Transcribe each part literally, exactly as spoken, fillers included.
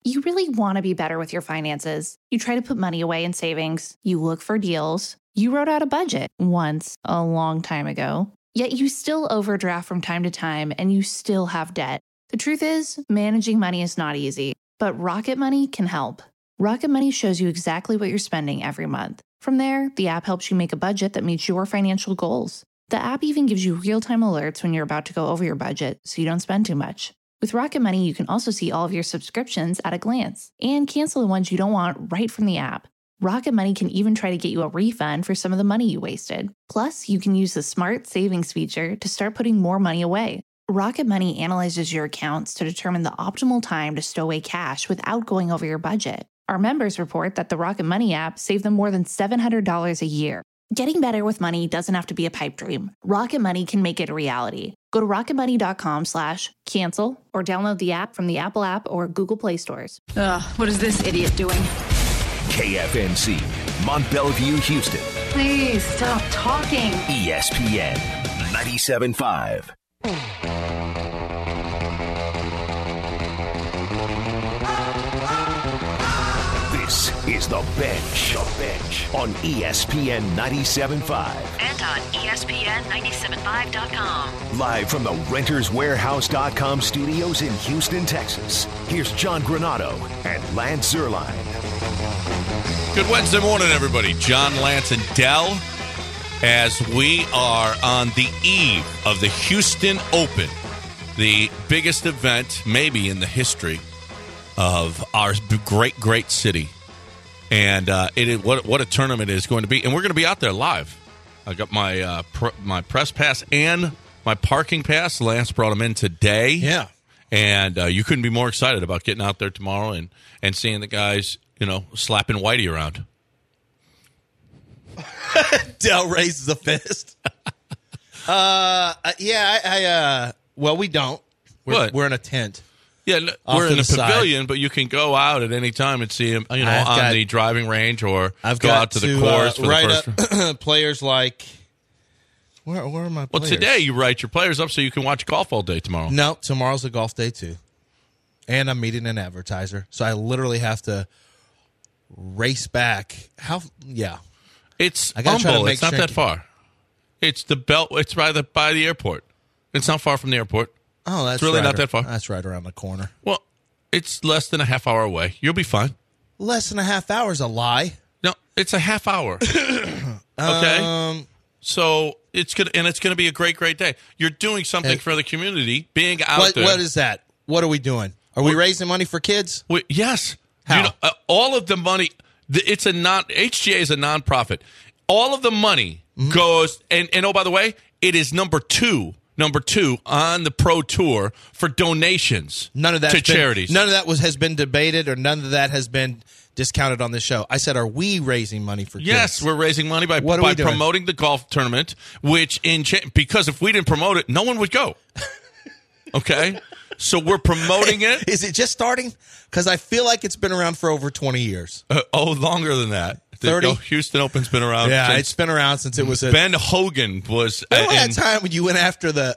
You really want to be better with your finances. You try to put money away in savings. You look for deals. You wrote out a budget once a long time ago. Yet you still overdraft from time to time and you still have debt. The truth is, managing money is not easy, but Rocket Money can help. Rocket Money shows you exactly what you're spending every month. From there, the app helps you make a budget that meets your financial goals. The app even gives you real-time alerts when you're about to go over your budget so you don't spend too much. With Rocket Money, you can also see all of your subscriptions at a glance and cancel the ones you don't want right from the app. Rocket Money can even try to get you a refund for some of the money you wasted. Plus, you can use the Smart Savings feature to start putting more money away. Rocket Money analyzes your accounts to determine the optimal time to stow away cash without going over your budget. Our members report that the Rocket Money app saved them more than seven hundred dollars a year. Getting better with money doesn't have to be a pipe dream. Rocket Money can make it a reality. Go to rocketmoney.com slash cancel or download the app from the Apple app or Google Play stores. Ugh, what is this idiot doing? K F N C, Mont Bellevue, Houston. Please stop talking. E S P N ninety-seven point five. This is The Bench. The Bench on E S P N ninety-seven point five. And on E S P N ninety-seven point five dot com. Live from the Renters Warehouse dot com studios in Houston, Texas. Here's John Granado and Lance Zierlein. Good Wednesday morning, everybody. John, Lance, and Dell, as we are on the eve of the Houston Open, the biggest event maybe in the history of our great, great city. And uh, it is, what, what a tournament it is going to be. And we're going to be out there live. I got my uh, pr- my press pass and my parking pass. Lance brought them in today. Yeah. And uh, you couldn't be more excited about getting out there tomorrow and, and seeing the guys, you know, slapping Whitey around. Dell raises a fist. uh, yeah, I, I uh, well, we don't. We're, What? we're in a tent. Yeah, n- Off we're to in a the side. pavilion, but you can go out at any time and see him, you know, I've on got- the driving range or I've go got out to, to the course uh, for write the first. up players like. Where, where are my Well, players? today you write your players up so you can watch golf all day tomorrow. No, tomorrow's a golf day too. And I'm meeting an advertiser. So I literally have to race back. How? Yeah. It's I gotta try to humble. make It's not sure- that far. It's the belt. It's by the by the airport. It's not far from the airport. Oh, that's It's really right not ar- that far. That's right around the corner. Well, it's less than a half hour away. You'll be fine. Less than a half hour's a lie. No, it's a half hour. okay, Um, so it's gonna and it's gonna be a great, great day. You're doing something And- for the community, being out what, there. what is that? What are we doing? Are we raising money for kids? Wait, yes. How? You know, uh, all of the money, the, it's a non, H G A is a nonprofit. All of the money Mm-hmm. goes, and, and oh, by the way, it is number two, number two on the Pro Tour for donations None of that to charities. None of that was has been debated, or none of that has been discounted on this show. I said, are we raising money for kids? Yes, we're raising money by, What are by we doing? promoting the golf tournament, which in cha- because if we didn't promote it, no one would go. Okay? So we're promoting it. Is it just starting? Because I feel like it's been around for over twenty years. Uh, oh, longer than that. The thirty? oh, Houston Open's been around Yeah, since it's been around since it was a. Ben Hogan was. uh, Remember that in- time when you went after the.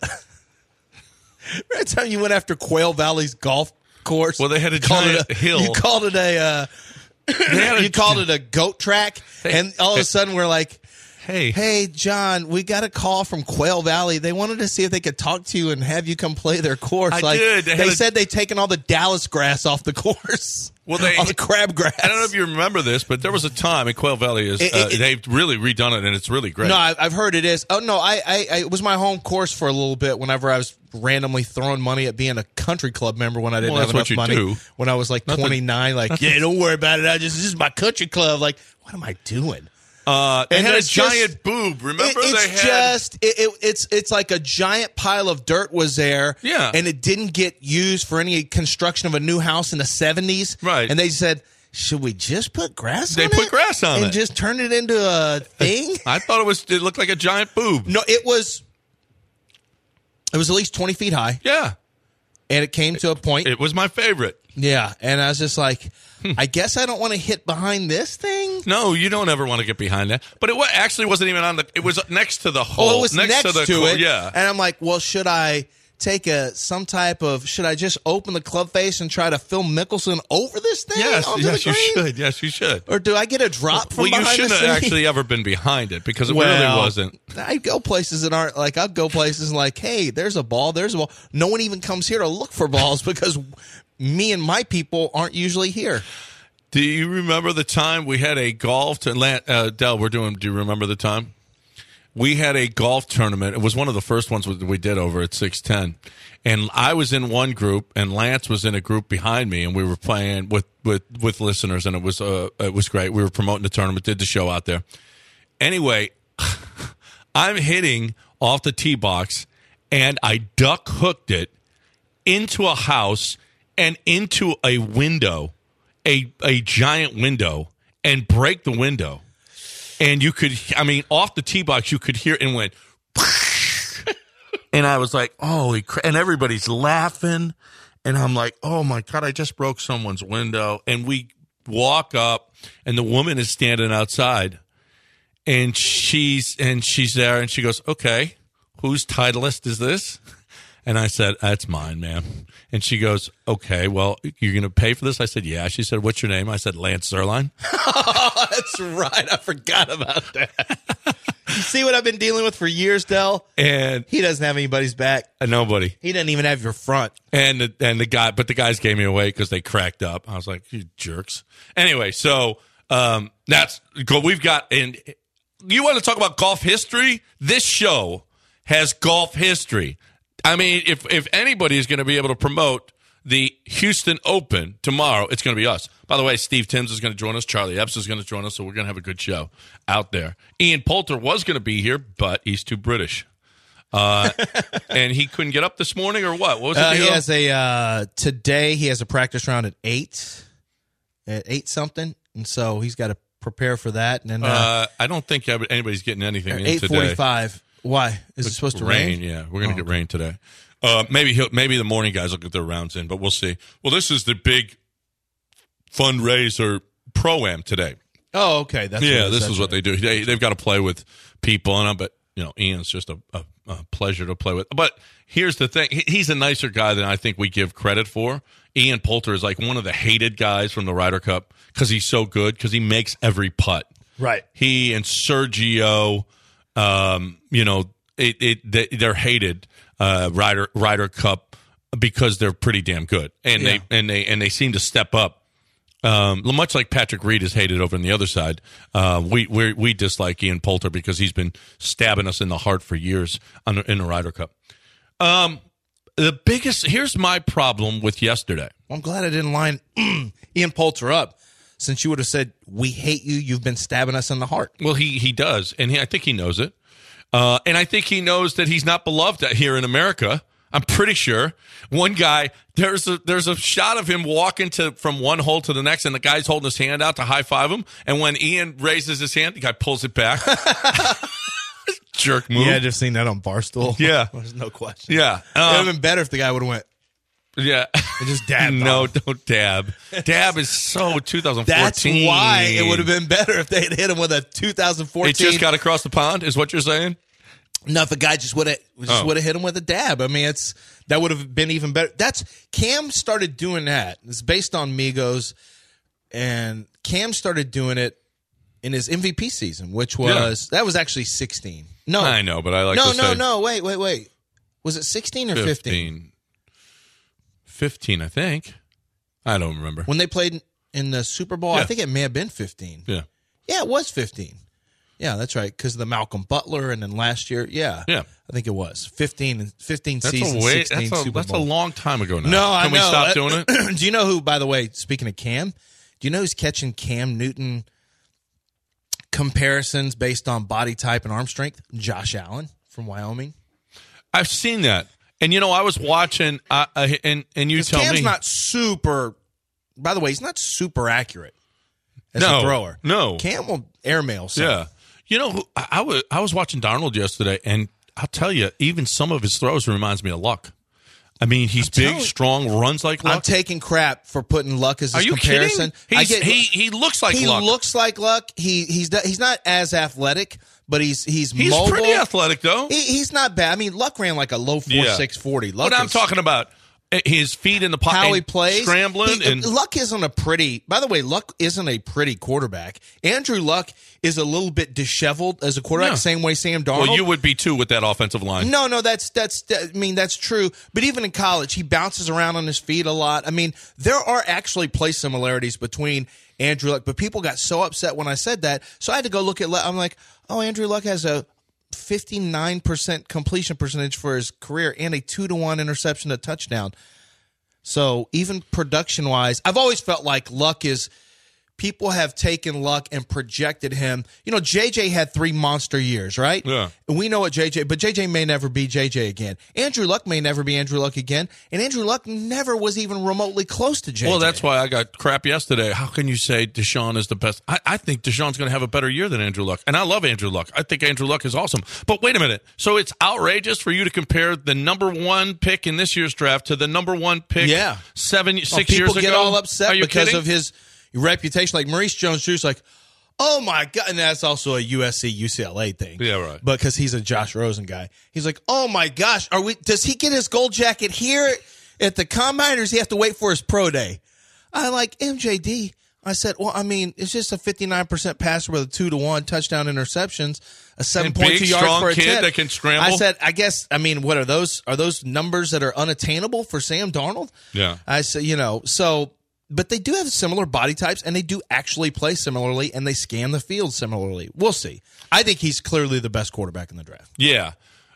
Remember that time you went after Quail Valley's golf course? Well, they had a Called giant it a, hill. You called it a. Uh, They had a- you called it a goat track, Hey, and all of hey. a sudden we're like, Hey, "Hey, John, we got a call from Quail Valley. They wanted to see if they could talk to you and have you come play their course." I like, did. They They, had a- said they'd taken all the Dallas grass off the course. Well, they- all the crabgrass. I don't know if you remember this, but there was a time in Quail Valley. Is It- uh, it- they've really redone it, and it's really great. No, I, I've heard it is. Oh no, I, I, I it was my home course for a little bit. Whenever I was randomly throwing money at being a country club member when I didn't Well, have that's enough what you money. do. When I was like Nothing- twenty-nine, like yeah, don't worry about it. I just this is my country club. Like, what am I doing? uh, they And had a it's just- giant boob. Remember, It- it's they had. just it, it, it's it's like a giant pile of dirt was there, Yeah. and it didn't get used for any construction of a new house in the seventies, Right. And they said, should we just put grass? They on put it grass on and it. just turn it into a thing? I thought it was. It looked like a giant boob. No, it was. It was at least twenty feet high, Yeah, and it came to a point. it was my favorite. Yeah, and I was just like, I guess I don't want to hit behind this thing. No, you don't ever want to get behind that. But it wa- actually wasn't even on the. It was next to the hole. Oh, it was next, to, the to co- it. Yeah. And I'm like, well, should I take a some type of, should I just open the club face and try to Phil Mickelson over this thing? Yes, onto yes, the you green? should. Yes, you should. Or do I get a drop from well, you behind shouldn't the have scene? actually ever been behind it because it Well, really wasn't. I go places that aren't like, I'll go places and like, hey, there's a ball, there's a ball. No one even comes here to look for balls because me and my people aren't usually here. Do you remember the time we had a golf to uh, Del? We're doing. Do you remember the time we had a golf tournament? It was one of the first ones we did over at six ten, and I was in one group, and Lance was in a group behind me, and we were playing with with, with listeners, and it was uh, it was great. We were promoting the tournament, did the show out there. Anyway, I'm hitting off the tee box, and I duck hooked it into a house and into a window. A, a giant window and break the window. And you could, I mean, off the tee box, you could hear it and went, and I was like, holy crap. And everybody's laughing. And I'm like, oh my God, I just broke someone's window. And we walk up and the woman is standing outside and she's, and she's there and she goes, okay, whose Titleist is this? And I said, that's mine, ma'am. And she goes, okay, well, you're going to pay for this? I said, yeah. She said, what's your name? I said, Lance Zierlein. Oh, that's right. I forgot about that. You see what I've been dealing with for years, Del? And he doesn't have anybody's back. Uh, nobody. He doesn't even have your front. And the, and the guy, but the guys gave me away because they cracked up. I was like, you jerks. Anyway, so um, that's, we've got, and you want to talk about golf history? This show has golf history. I mean, if if anybody is going to be able to promote the Houston Open tomorrow, it's going to be us. By the way, Steve Timms is going to join us. Charlie Epps is going to join us, so we're going to have a good show out there. Ian Poulter was going to be here, but he's too British. Uh, and he couldn't get up this morning, or what? What was it? Uh, he has a, uh, today he has a practice round at eight, at eight something, and so he's got to prepare for that. And then, uh, uh, I don't think anybody's getting anything in eight today. forty-five. Why? Is it supposed to rain? Rain, yeah. We're going to Oh, get rain today. Uh, maybe he'll, maybe the morning guys will get their rounds in, but we'll see. Well, this is the big fundraiser pro-am today. Oh, okay. That's yeah, what this that's is what right. they do. They, they've got to play with people, and I bet, you know, Ian's just a, a, a pleasure to play with. But here's the thing. He, he's a nicer guy than I think we give credit for. Ian Poulter is like one of the hated guys from the Ryder Cup because he's so good, because he makes every putt. Right. He and Sergio, um, you know, it, it they, they're hated uh, Ryder Ryder Cup because they're pretty damn good, and Yeah. they and they and they seem to step up. Um, much like Patrick Reed is hated over on the other side, uh, we we we dislike Ian Poulter because he's been stabbing us in the heart for years on, in the Ryder Cup. Um, the biggest here's my problem with yesterday. Well, I'm glad I didn't line Ian Poulter up, since you would have said, we hate you, you've been stabbing us in the heart. Well, he he does, and he, I think he knows it. Uh, and I think he knows that he's not beloved here in America. I'm pretty sure. One guy, there's a there's a shot of him walking to from one hole to the next, and the guy's holding his hand out to high five him. And when Ian raises his hand, the guy pulls it back. Jerk move. Yeah, I just seen that on Barstool. Yeah. There's no question. Yeah. It would Um, have been better if the guy would have went, yeah. and just dabbed No, on him. don't dab. Dab is so twenty fourteen. That's why it would have been better if they had hit him with a two thousand fourteen. It just got across the pond, is what you're saying? No, if the guy just would have just Oh. would have hit him with a dab. I mean, it's that would have been even better. That's Cam started doing that. It's based on Migos, and Cam started doing it in his M V P season, which was that was actually sixteen. No, I know, but I like no, to no, say no. Wait, wait, wait. Was it sixteen or fifteen? fifteen. fifteen, I think. I don't remember. When they played in the Super Bowl, I Yeah. think it may have been fifteen. Yeah. Yeah, it was fifteen. Yeah, that's right. Because of the Malcolm Butler, and then last year, yeah, Yeah. I think it was fifteen. fifteen That's seasons, a way. sixteen That's a, Super that's a Bowl. long time ago now. No, I Can we know. stop Uh, doing it? Do you know who, by the way, speaking of Cam, do you know who's catching Cam Newton comparisons based on body type and arm strength? Josh Allen from Wyoming. I've seen that, and you know, I was watching, uh, uh, and and you 'Cause tell Cam's me, not super, by the way, he's not super accurate as No, a thrower. no. Cam will airmail some. yeah. You know, who, I, I was I was watching Darnold yesterday, and I'll tell you, even some of his throws reminds me of Luck. I mean, he's big, telling- strong, runs like Luck. I'm taking crap for putting Luck as Are his you comparison. kidding? I He's, get, he he looks like he Luck. looks like Luck. He he's he's not as athletic, but he's he's He's mobile. pretty athletic, though. He, he's not bad. I mean, Luck ran like a low four Yeah. six forty. Luck But I'm is- talking about his feet in the pocket, how he plays, scrambling. He- and Luck isn't a pretty. By the way, Luck isn't a pretty quarterback. Andrew Luck is a little bit disheveled as a quarterback, Yeah. same way Sam Darnold. Well, you would be too with that offensive line. No, no, that's that's. that- I mean, that's true. But even in college, he bounces around on his feet a lot. I mean, there are actually play similarities between Andrew Luck. But people got so upset when I said that, so I had to go look at. I'm like, oh, Andrew Luck has a fifty-nine percent completion percentage for his career and a two to one interception to touchdown. So even production wise, I've always felt like Luck is. People have taken Luck and projected him. You know, J J had three monster years, right? Yeah. And we know what J J, but J J may never be J J again. Andrew Luck may never be Andrew Luck again. And Andrew Luck never was even remotely close to J J. Well, that's why I got crap yesterday. How can you say Deshaun is the best? I, I think Deshaun's going to have a better year than Andrew Luck. And I love Andrew Luck. I think Andrew Luck is awesome. But wait a minute. So it's outrageous for you to compare the number one pick in this year's draft to the number one pick Yeah. seven, six Oh, people years ago? get all upset Are you because kidding? of his reputation. Like Maurice Jones-Drew, like, oh my God. And that's also a U S C U C L A thing. Yeah, right. But because he's a Josh Rosen guy. He's like, oh my gosh, are we? Does he get his gold jacket here at the combine or does he have to wait for his pro day? I like M J D. I said, well, I mean, it's just a fifty-nine percent passer with a two to one touchdown interceptions, a seven point two big, yards strong per kid attempt. that can scramble. I said, I guess, I mean, what are those? Are those numbers that are unattainable for Sam Darnold? Yeah. I said, you know, so, but they do have similar body types and they do actually play similarly and they scan the field similarly. We'll see. I think he's clearly the best quarterback in the draft. Yeah.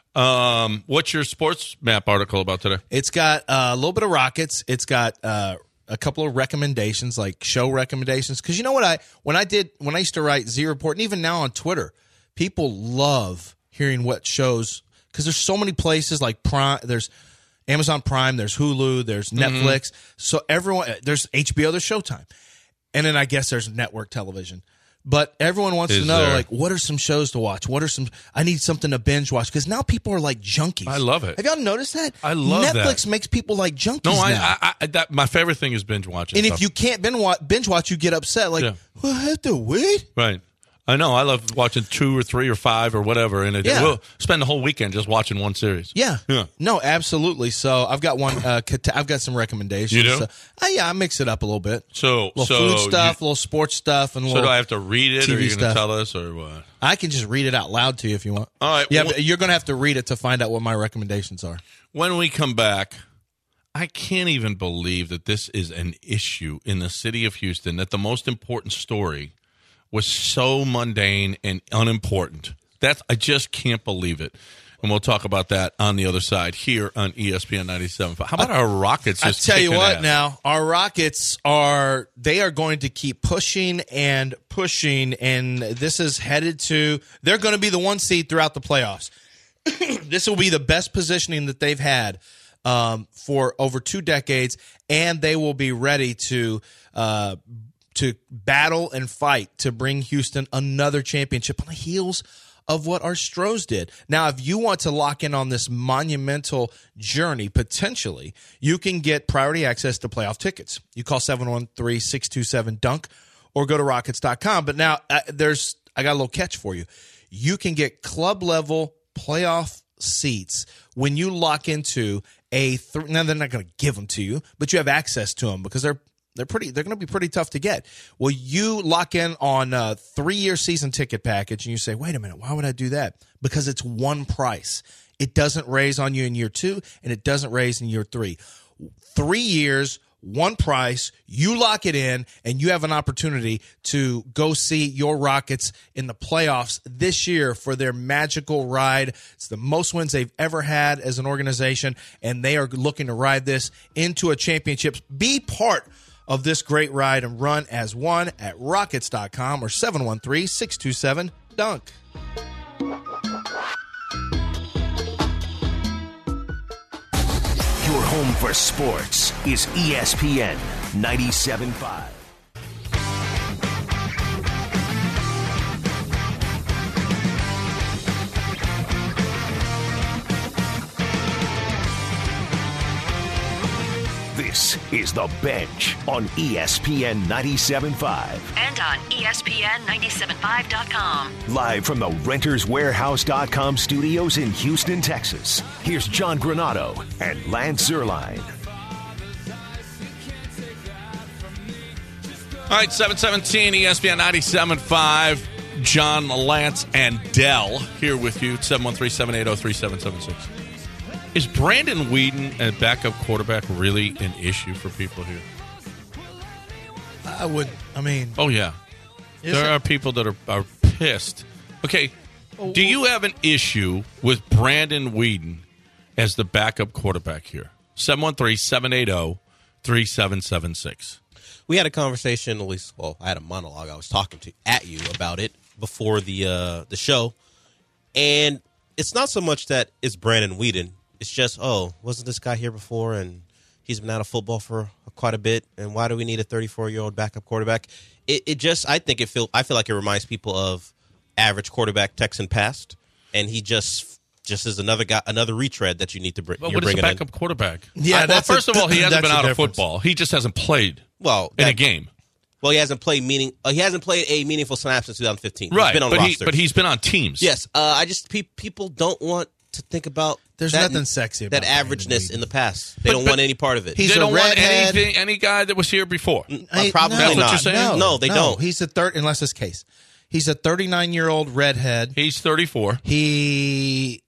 Um, what's your sports map article about today? It's got uh, a little bit of Rockets. It's got uh, a couple of recommendations, like show recommendations. Because you know what I when I did when I used to write Z Report, and even now on Twitter, people love hearing what shows because there's so many places like Prime. There's Amazon Prime. There's Hulu. There's Netflix. So everyone there's H B O. There's Showtime, and then I guess there's network television. But everyone wants Is to know, there? like, what are some shows to watch? What are some? I need something to binge watch because now people are like junkies. I love it. Have y'all noticed that? I love that. Netflix makes people like junkies. No, I, now. I, I that my favorite thing is binge watching. And stuff. if you can't binge watch, binge watch, you get upset. Like, Yeah. well, I have to wait. Right. I know. I love watching two or three or five or whatever, and it, Yeah. we'll spend the whole weekend just watching one series. Yeah. Yeah. No, absolutely. So I've got one. Uh, cata- I've got some recommendations. You do? So, uh, yeah, I mix it up a little bit. So, little so food stuff, you- little sports stuff, and so little. do I have to read it, T V or are you going to stuff. tell us, or what? I can just read it out loud to you if you want. All right, Yeah, well- but you're going to have to read it to find out what my recommendations are. When we come back, I can't even believe that this is an issue in the city of Houston, that the most important story was so mundane and unimportant. That's I just can't believe it. And we'll talk about that on the other side here on E S P N ninety-seven. How about our Rockets? I Just tell you kicking what, ass? now our Rockets are they are going to keep pushing and pushing, and this is headed to they're going to be the one seed throughout the playoffs. This will be the best positioning that they've had um, for over two decades, and they will be ready to uh, to battle and fight to bring Houston another championship on the heels of what our Stros did. Now, if you want to lock in on this monumental journey, potentially, you can get priority access to playoff tickets. You call seven one three, six two seven, dunk or go to rockets dot com. But now, uh, there's I got a little catch for you. You can get club-level playoff seats when you lock into a th- – now, they're not going to give them to you, but you have access to them because they're They're pretty. They're going to be pretty tough to get. Well, you lock in on a three-year season ticket package, and you say, "Wait a minute, why would I do that?" Because it's one price. It doesn't raise on you in year two, and it doesn't raise in year three. Three years, one price. You lock it in, and you have an opportunity to go see your Rockets in the playoffs this year for their magical ride. It's the most wins they've ever had as an organization, and they are looking to ride this into a championship. Be part of this great ride and run as one at rockets dot com or seven one three, six two seven, dunk. Your home for sports is E S P N ninety-seven point five. This is The Bench on E S P N ninety-seven point five. And on E S P N ninety-seven point five dot com. Live from the Renters Warehouse dot com studios in Houston, Texas. Here's John Granado and Lance Zierlein. All right, seven seventeen E S P N ninety-seven point five. John, Lance, and Dell here with you. seven one three, seven eight zero, three seven seven six. Is Brandon Weeden a backup quarterback really an issue for people here? I would. I mean, Oh, yeah. There it? are people that are, are pissed. Okay, do you have an issue with Brandon Weeden as the backup quarterback here? seven one three, seven eight zero, three seven seven six. We had a conversation, at least, well, I had a monologue. I was talking to at you about it before the uh, the show. And it's not so much that it's Brandon Weeden. It's just, oh, wasn't this guy here before? And he's been out of football for quite a bit. And why do we need a thirty-four-year-old backup quarterback? It, it just, I think it feel, I feel like it reminds people of average quarterback Texan past. And he just, just is another guy, another retread that you need to bring. But you're what is a bringing backup in. quarterback? Yeah, I, well, that's first a- of all, he hasn't that's been the out of difference. football. He just hasn't played Well, in that- a game. Well, he hasn't played meaning. Uh, he hasn't played a meaningful snap since twenty fifteen. Right, He's been on but, he, rosters. but he's been on teams. Yes, uh, I just pe- people don't want to think about. There's that, nothing sexy that about Brandon averageness Weeden. in the past. They But- don't but want any part of it. he's They a don't want redhead. anything, any guy that was here before. Uh, I- probably no, That's what not. you're saying? No, No, they no. don't. He's a third, unless this case. He's a thirty-nine-year-old redhead. He's thirty-four. He,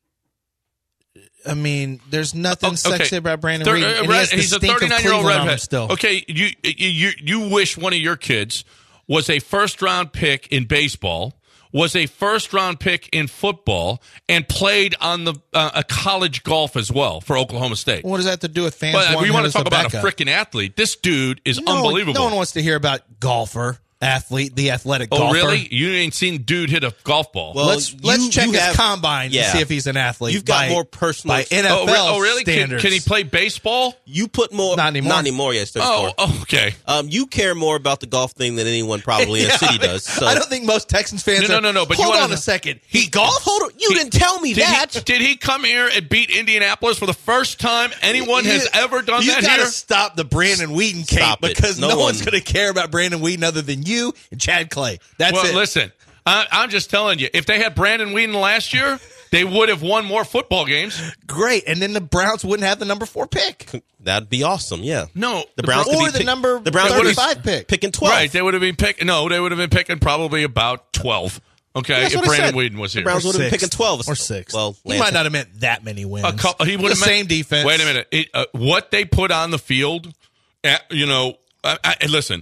I mean, there's nothing Oh, sexy about Brandon Thir- Weeden. uh, and he red- has the he's a stink of thirty-nine-year-old Cleveland on him redhead. still. Okay, you, you you wish one of your kids was a first-round pick in baseball, was a first-round pick in football, and played on the uh, a college golf as well for Oklahoma State. What does that have to do with fans? But wanting we him want to as talk the about a backup? freaking athlete. This dude is No, unbelievable. No one wants to hear about golfer, athlete, the athletic oh, golfer. really? You ain't seen dude hit a golf ball? Well, let's you- let's check you his have- combine yeah. to see if he's an athlete. You've got by, more personal by N F L oh, re- oh, really? Can, standards. can he play baseball? You put more. Not anymore. Not anymore. Yes, thirty-four. Oh, okay. Um, you care more about the golf thing than anyone probably in the Yeah, city I mean, does. So. I don't think most Texans fans. No, no, are, no, no, but you hold wanna on know- a second. He golf? Hold on. You He- didn't tell me Did that. he, did he come here and beat Indianapolis for the first time anyone has You- ever done you that gotta here? stop the Brandon Weeden cape Stop it. because no, No one's one- going to care about Brandon Weeden other than you and Chad Clay. That's well, it. listen, I, I'm just telling you, if they had Brandon Weeden last year, they would have won more football games. Great, and then the Browns wouldn't have the number four pick. That'd be awesome. Yeah. No, The Browns could or be the pick- number the Browns would have- thirty-five pick. picking twelve. Right, they would have been picking. No, they would have been picking probably about twelve. Okay, That's if what I Brandon said. Weeden was The here. Browns would have been Sixth. picking twelve or six. Well, he Lance- might not have meant that many wins. A couple, he would the have meant, same defense. Wait a minute. It, uh, what they put on the field, uh, you know, I, I, listen,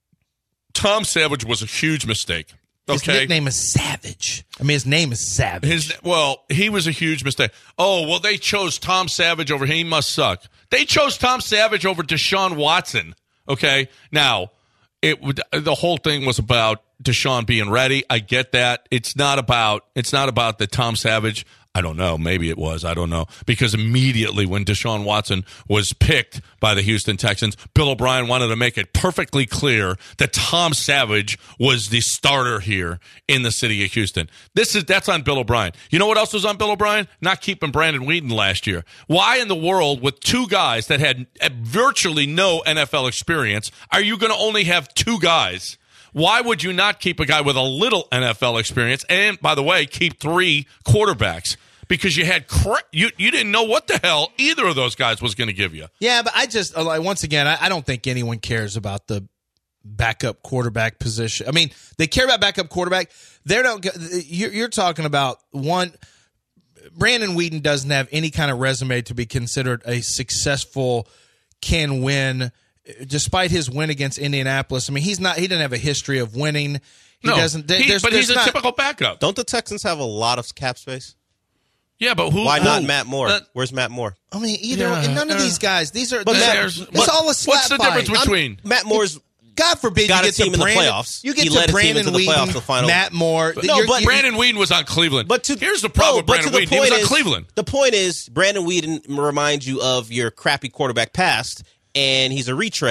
Tom Savage was a huge mistake. His Okay. nickname is Savage. I mean, his name is Savage. His well, he was a huge mistake. Oh, well, they chose Tom Savage over him. He must suck. They chose Tom Savage over Deshaun Watson. Okay, now it would the whole thing was about Deshaun being ready. I get that. It's not about it's not about the Tom Savage. I don't know. Maybe it was. I don't know. Because immediately when Deshaun Watson was picked by the Houston Texans, Bill O'Brien wanted to make it perfectly clear that Tom Savage was the starter here in the city of Houston. This is that's on Bill O'Brien. You know what else was on Bill O'Brien? Not keeping Brandon Weeden last year. Why in the world, with two guys that had virtually no N F L experience, are you going to only have two guys? Why would you not keep a guy with a little N F L experience? And, by the way, keep three quarterbacks because you had cra- you you didn't know what the hell either of those guys was going to give you. Yeah, but I just uh, like once again, I, I don't think anyone cares about the backup quarterback position. I mean, they care about backup quarterback. They don't. You're, you're talking about one. Brandon Weeden doesn't have any kind of resume to be considered a successful can win. Despite his win against Indianapolis, I mean, he's not. He didn't have a history of winning. He no, doesn't. there- he- there's- but there's he's a not- typical backup. Don't the Texans have a lot of cap space? Yeah, but who? Why not who? Matt Moore? Uh, Where's Matt Moore? I mean, either Yeah, and none of uh, these guys. These are. But this, Matt- there's- it's what- all a slap what's the fight. difference between? Matt Moore's God forbid got you a get team to in the Brandon, playoffs. You get He to led a team Brandon into the playoffs, Weeden, the final- Matt Moore. No, You're- but- you're- Brandon Weeden was on Cleveland. But to, here's the problem no, with but Brandon to the Weeden. He was point on is- Cleveland. The point is, Brandon Weeden reminds you of your crappy quarterback past, and he's a retread.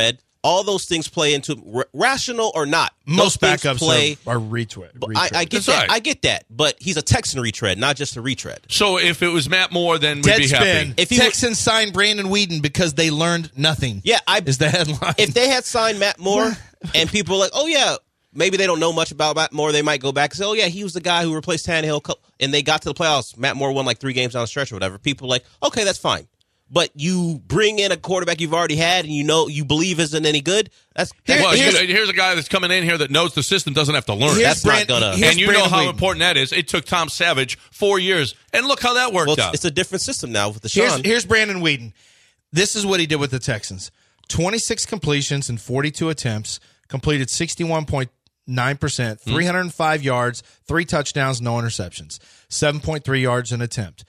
All those things play into r- rational or not. Most those things backups play. are, are retweet. But I, I get That's that. right. I get that. But he's a Texan retread, not just a retread. So if it was Matt Moore, then we'd be happy. Deadspin. If he Texans signed Brandon Whedon because they learned nothing. Yeah, I is the headline. If they had signed Matt Moore and people were like, oh, yeah, maybe they don't know much about Matt Moore, they might go back and say, oh, yeah, he was the guy who replaced Tannehill, and they got to the playoffs. Matt Moore won like three games down the stretch or whatever. People are like, okay, that's fine. But you bring in a quarterback you've already had and you know you believe isn't any good. That's, that's Well, here's, here's, here's a guy that's coming in here that knows the system, doesn't have to learn. Here's that's Brand- not gonna. here's And you know Brandon how Whedon. important that is. It took Tom Savage four years, and look how that worked well, out. it's, it's a different system now with the Here's, Sean. here's Brandon Whedon. This is what he did with the Texans. twenty-six completions in forty-two attempts, completed sixty-one point nine percent, three hundred five yards, three touchdowns, no interceptions, seven point three yards an attempt.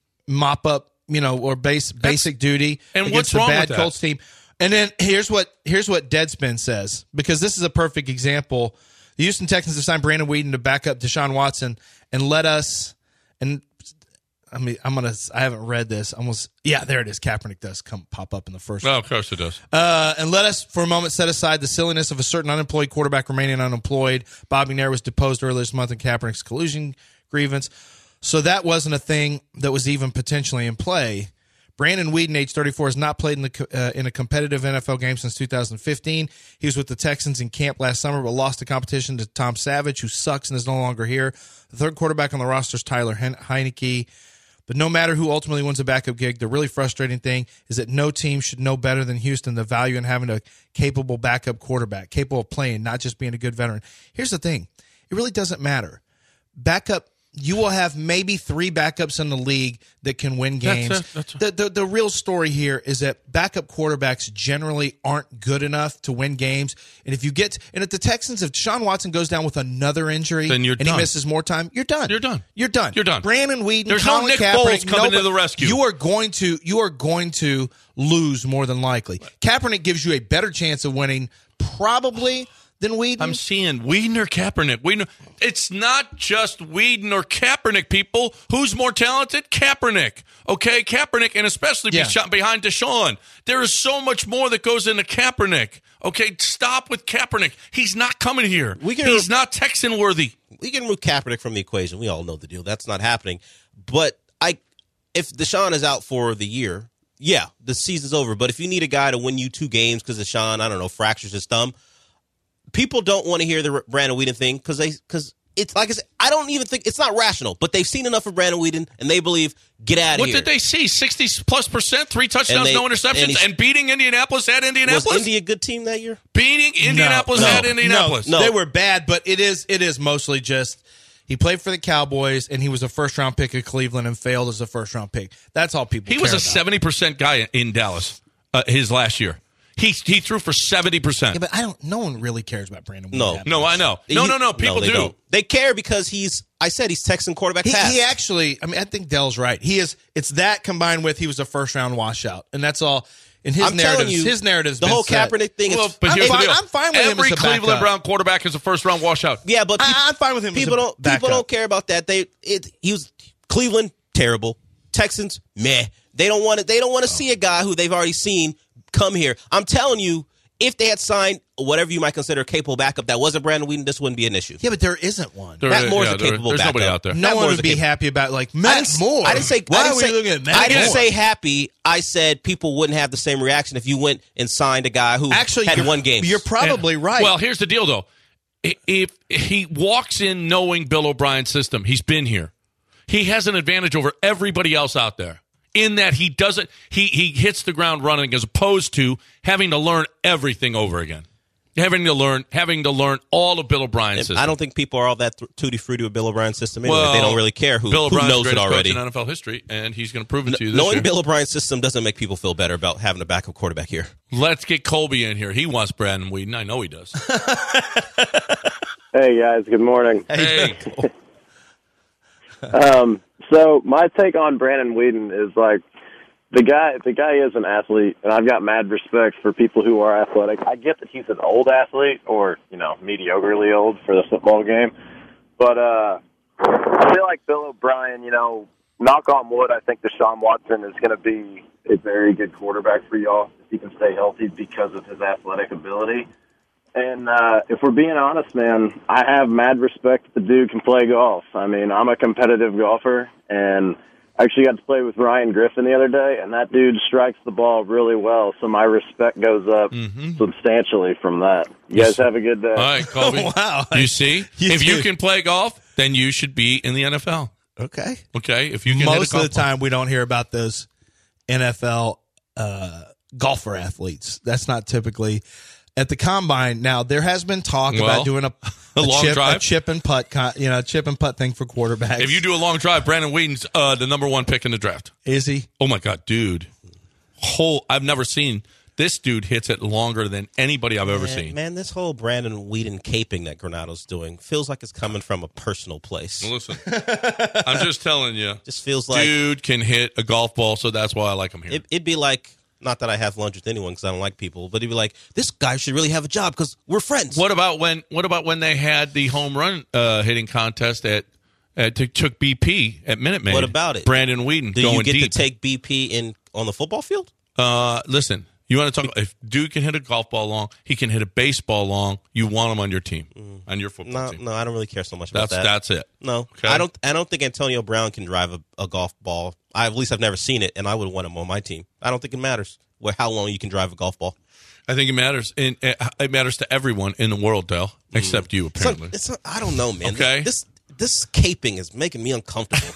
Mop up, you know, or base basic duty and against what's the wrong bad with that? Colts team. And then here's what here's what Deadspin says, because this is a perfect example. The Houston Texans have signed Brandon Whedon to back up Deshaun Watson and let us and I mean I'm gonna I haven't read this. Almost yeah, there it is. Kaepernick does come pop up in the first. Oh, of course it does. Uh, and let us for a moment set aside the silliness of a certain unemployed quarterback remaining unemployed. Bob McNair was deposed earlier this month in Kaepernick's collusion grievance. So that wasn't a thing that was even potentially in play. Brandon Whedon, age thirty-four, has not played in the uh, in a competitive N F L game since two thousand fifteen. He was with the Texans in camp last summer, but lost the competition to Tom Savage, who sucks and is no longer here. The third quarterback on the roster is Tyler Heineke. But no matter who ultimately wins a backup gig, the really frustrating thing is that no team should know better than Houston the value in having a capable backup quarterback, capable of playing, not just being a good veteran. Here's the thing. It really doesn't matter. Backup, you will have maybe three backups in the league that can win games. That's a- that's a- the, the the real story here is that backup quarterbacks generally aren't good enough to win games. And if you get and if the Texans, if Deshaun Watson goes down with another injury Then you're and done. he misses more time, you're done. You're done. You're done. You're done. Brandon Whedon, There's no Colin Nick Kaepernick, Foles coming nobody- to the rescue. You are going to you are going to lose more than likely. Kaepernick gives you a better chance of winning probably than Whedon. I'm seeing Whedon or Kaepernick. Whedon. It's not just Whedon or Kaepernick, people. Who's more talented? Kaepernick. Okay, Kaepernick, and especially Yeah. be shot behind Deshaun. There is so much more that goes into Kaepernick. Okay, stop with Kaepernick. He's not coming here. We can- He's not Texan worthy. we can remove Kaepernick from the equation. We all know the deal. That's not happening. But I, if Deshaun is out for the year, yeah, the season's over. But if you need a guy to win you two games because Deshaun, I don't know, fractures his thumb, people don't want to hear the Brandon Whedon thing because they because it's like I said, I don't even think it's not rational. But they've seen enough of Brandon Whedon and they believe get out of What here. did they see? sixty plus percent, three touchdowns, And they- no and interceptions, he's- and, beating Indianapolis at Was Indianapolis? Indy a good team that year? beating Indianapolis no, at Indianapolis. no. They were bad, but it is it is mostly just he played for the Cowboys and he was a first round pick of Cleveland and failed as a first round pick. That's all people. He was care a about. seventy percent guy in Dallas uh, his last year. He he threw for seventy percent. Yeah, but I don't. No one really cares about Brandon Whedon. No. that No, much. I know. No, He- no, no. People they do. don't. They care because he's. I said he's Texan quarterback. He, pass. he actually. I mean, I think Dell's right. He is. It's that combined with he was a first round washout, and that's all. In his I'm telling narrative, you, his narrative's the been whole set. Kaepernick thing. Well, is, but I'm here's fine- the deal. I'm fine with him Every as a Cleveland backup. Brown quarterback is a first round washout. yeah, but I, peop- I'm fine with him. people as a don't. backup. People don't care about that. They. It. He was Cleveland terrible. Texans meh. They don't want it. They don't want to see a guy who they've already seen come here. I'm telling you, if they had signed whatever you might consider a capable backup that wasn't Brandon Whedon, this wouldn't be an issue. Yeah, but there isn't one. There- Matt Moore's yeah, a there- capable There's nobody backup. out there. No Matt one Moore's would a be cap- happy about like I Matt didn't, Moore. I didn't say. Why I didn't are say, we looking at Matt I didn't Moore? say happy. I said people wouldn't have the same reaction if you went and signed a guy who Actually, had you're- one game. You're probably right. Well, here's the deal, though. I- If he walks in knowing Bill O'Brien's system, he's been here. He has an advantage over everybody else out there in that he doesn't. He he hits the ground running as opposed to having to learn everything over again. Having to learn, having to learn all of Bill O'Brien's system. I don't think people are all that th- tutti frutti with Bill O'Brien's system. Anyway. Well, they don't really care who, Bill who O'Brien's knows the it greatest coach already. in N F L history, and he's going to prove it to you this Knowing year. Bill O'Brien's system doesn't make people feel better about having a backup quarterback here. Let's get Colby in here. He wants Brandon Whedon. I know he does. Hey guys, good morning. Hey, Um, so my take on Brandon Whedon is like the guy. The guy is an athlete, and I've got mad respect for people who are athletic. I get that he's an old athlete, or you know, mediocrely old for the football game. But uh, I feel like Bill O'Brien. You know, knock on wood, I think Deshaun Watson is going to be a very good quarterback for y'all. he can stay healthy because of his athletic ability. And uh, if we're being honest, man, I have mad respect that the dude can play golf. I mean, I'm a competitive golfer, and I actually got to play with Ryan Griffin the other day, and that dude strikes the ball really well, so my respect goes up mm-hmm. substantially from that. You guys have a good day. All right, Colby. Wow. You see? You if do. you can play golf, then you should be in the N F L. Okay. Okay? If you can Most hit a of the golf time, we don't hear about those N F L uh, golfer athletes. That's not typically at the combine. Now, there has been talk Well, about doing a, a a long chip, drive? a chip and putt, con, you know, chip and putt thing for quarterbacks. If you do a long drive, Brandon Whedon's uh, the number one pick in the draft. Is he? Oh, my God, dude. Whole, I've never seen this dude hits it longer than anybody I've ever Man, seen. man, this whole Brandon Whedon caping that Granado's doing feels like it's coming from a personal place. Listen, I'm just telling you. Just feels like dude can hit a golf ball, so that's why I like him here. it, it'd be like, not that I have lunch with anyone because I don't like people, but it'd be like, this guy should really have a job because we're friends. What about when? What about when they had the home run uh, hitting contest at, at t- took B P at Minute Maid? What about it? Brandon Whedon Do going you get deep. to take B P in on the football field? Uh, listen, you want to talk? If dude can hit a golf ball long, he can hit a baseball long. You want him on your team, mm. on your football No, team. no, I don't really care so much That's about that. that's it. No, Okay. I don't. I don't think Antonio Brown can drive a, a golf ball. I, at least I've never seen it, and I would want him on my team. I don't think it matters where how long you can drive a golf ball. I think it matters. In, it matters to everyone in the world, Dale, except you, apparently. It's, it's I don't know, man. Okay. This this caping is making me uncomfortable.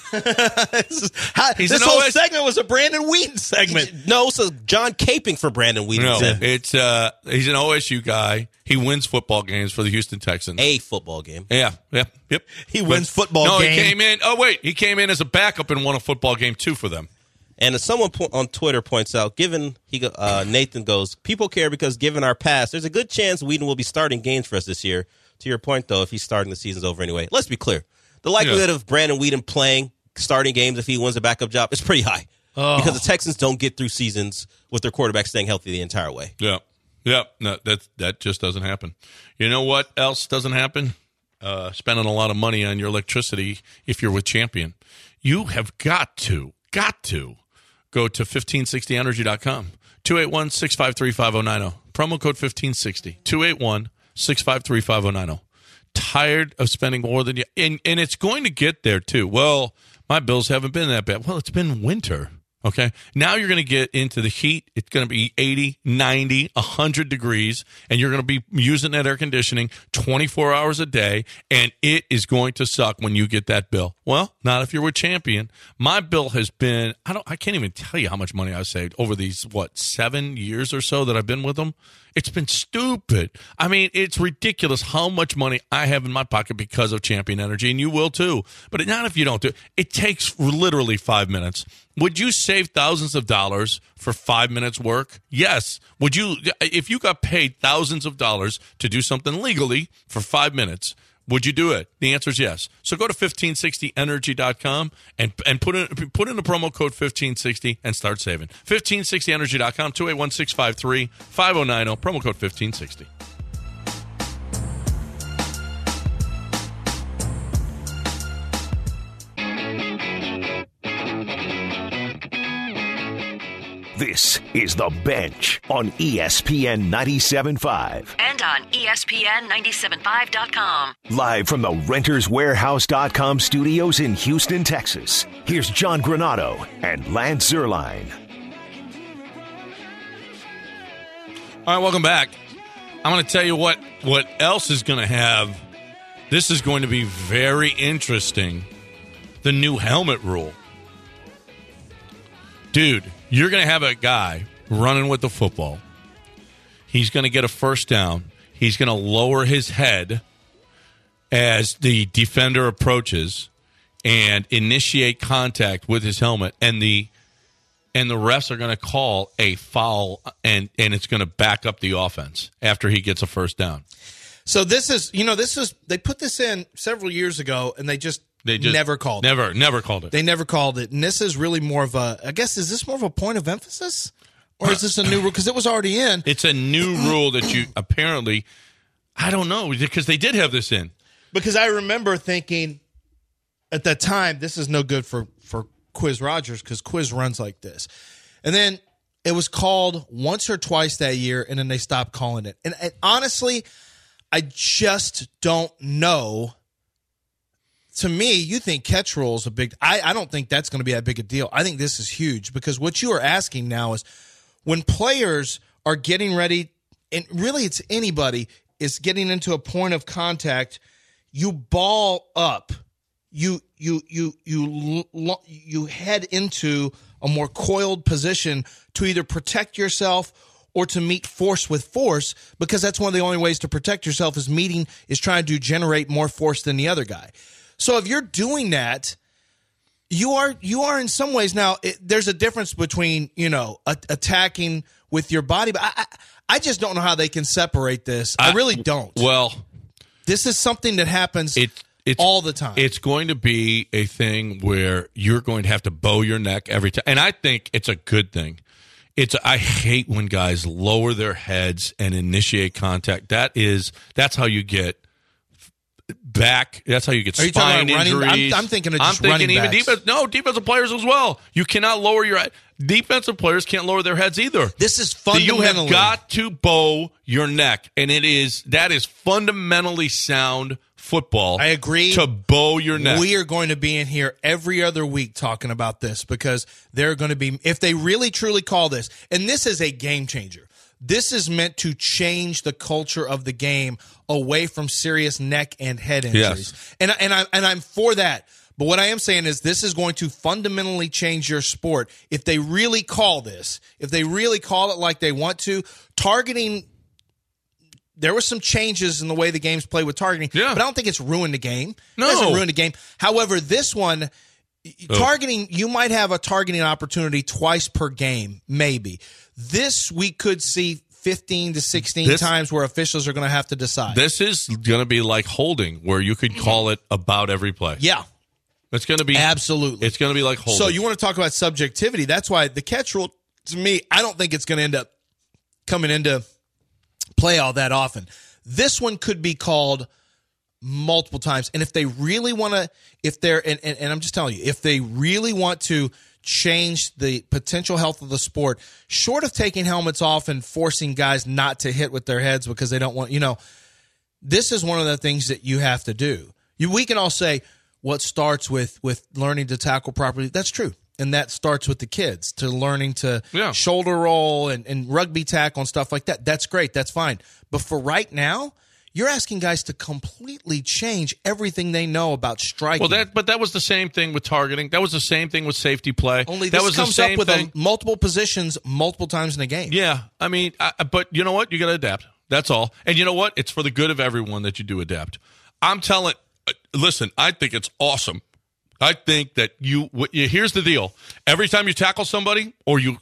How, He's this an whole O S segment was a Brandon Whedon segment. No, so John caping for Brandon Whedon. No, said it's uh, he's an O S U guy. He wins football games for the Houston Texans. a football game. Yeah, yep, yep. He wins football no, game. he came in. Oh wait, he came in as a backup and won a football game too for them. And as someone po- on Twitter points out, given he go, uh, Nathan goes, people care because given our past, there's a good chance Whedon will be starting games for us this year. To your point, though, if he's starting, the season's over anyway. Let's be clear. The likelihood Yeah. of Brandon Whedon playing, starting games if he wins a backup job is pretty high. Oh. Because the Texans don't get through seasons with their quarterback staying healthy the entire way. Yeah, yeah. No, that that just doesn't happen. You know what else doesn't happen? Uh, spending a lot of money on your electricity if you're with Champion. You have got to, got to go to fifteen sixty energy dot com. two eight one, six five three, five oh nine oh. Promo code fifteen sixty. two eight one, six five three, five oh nine oh. Tired of spending more than you, and, and it's going to get there too. Well, my bills haven't been that bad. Well, it's been winter. Okay. Now you're going to get into the heat. It's going to be eighty, ninety, one hundred degrees, and you're going to be using that air conditioning twenty-four hours a day, and it is going to suck when you get that bill. Well, not if you're with Champion. My bill has been, I don't, I can't even tell you how much money I've saved over these, what, seven years or so that I've been with them. It's been stupid. I mean, it's ridiculous how much money I have in my pocket because of Champion Energy, and you will too. But not if you don't do it. It takes literally five minutes. Would you save thousands of dollars for five minutes work? Yes. Would you, if you got paid thousands of dollars to do something legally for five minutes, would you do it? The answer is yes. So go to fifteen sixty energy dot com and and put in put in the promo code fifteen sixty and start saving. fifteen sixty energy dot com, two eight one, six five three, five oh nine oh, promo code fifteen sixty. This is The Bench on E S P N ninety-seven point five. And on E S P N ninety-seven five dot com. Live from the Renters Warehouse dot com studios in Houston, Texas. Here's John Granado and Lance Zerline. All right, welcome back. I'm going to tell you what, what else is going to have. This is going to be very interesting. The new helmet rule. Dude, you're going to have a guy running with the football. He's going to get a first down. He's going to lower his head as the defender approaches and initiate contact with his helmet, and the and the refs are going to call a foul, and, and it's going to back up the offense after he gets a first down. So this is, you know, this is, they put this in several years ago, and they just, They just never called it. Never, never called it. They never called it. And this is really more of a, I guess, is this more of a point of emphasis? Or is this a new rule? Because it was already in. It's a new rule that you apparently, I don't know, because they did have this in. Because I remember thinking at that time, this is no good for, for Quiz Rogers because Quiz runs like this. And then It was called once or twice that year, and then they stopped calling it. And, and honestly, I just don't know. To me, you think catch rule is a big – I I don't think that's going to be that big a deal. I think this is huge because what you are asking now is when players are getting ready, and really it's anybody, is getting into a point of contact, you ball up. You you you you you head into a more coiled position to either protect yourself or to meet force with force, because that's one of the only ways to protect yourself is meeting is trying to generate more force than the other guy. So if you're doing that, you are you are in some ways now. It, there's a difference between you know a, attacking with your body, but I, I I just don't know how they can separate this. I, I really don't. Well, this is something that happens it, it's, all the time. It's going to be a thing where you're going to have to bow your neck every time, and I think it's a good thing. It's I hate when guys lower their heads and initiate contact. That is that's how you get back. That's how you get Are you spine talking about injuries. running? I'm, I'm thinking of just I'm thinking running even backs. defense. No, defensive players as well. You cannot lower your defensive players can't lower their heads either. This is So you fundamentally. have got to bow your neck, and it is that is fundamentally sound football. I agree. To bow your neck. We are going to be in here every other week talking about this because they're going to be, if they really truly call this, and this is a game changer. This is meant to change the culture of the game away from serious neck and head injuries. Yes. And and I and I'm for that. But what I am saying is this is going to fundamentally change your sport if they really call this. If they really call it like they want to, targeting. There were some changes in the way the game's played with targeting, yeah. but I don't think it's ruined the game. No. It hasn't ruined the game. However, this one, oh. targeting, you might have a targeting opportunity twice per game, maybe. This, we could see fifteen to sixteen this, times where officials are going to have to decide. This is going to be like holding, where you could call it about every play. Yeah. It's going to be. Absolutely. It's going to be like holding. So you want to talk about subjectivity. That's why the catch rule, to me, I don't think it's going to end up coming into play all that often. This one could be called multiple times. And if they really want to, if they're, and, and, and I'm just telling you, if they really want to change the potential health of the sport, short of taking helmets off and forcing guys not to hit with their heads because they don't want, you know, this is one of the things that you have to do. You, we can all say what starts with, with learning to tackle properly. That's true. And that starts with the kids to learning to yeah. shoulder roll and, and rugby tackle and stuff like that. That's great. That's fine. But for right now, you're asking guys to completely change everything they know about striking. Well, that but that was the same thing with targeting. That was the same thing with safety play. Only that this was comes the same up with thing. a, multiple positions multiple times in a game. Yeah, I mean, I, but you know what? You got to adapt. That's all. And you know what? It's for the good of everyone that you do adapt. I'm telling. Uh, listen, I think it's awesome. I think that you, you. Here's the deal: every time you tackle somebody, or you,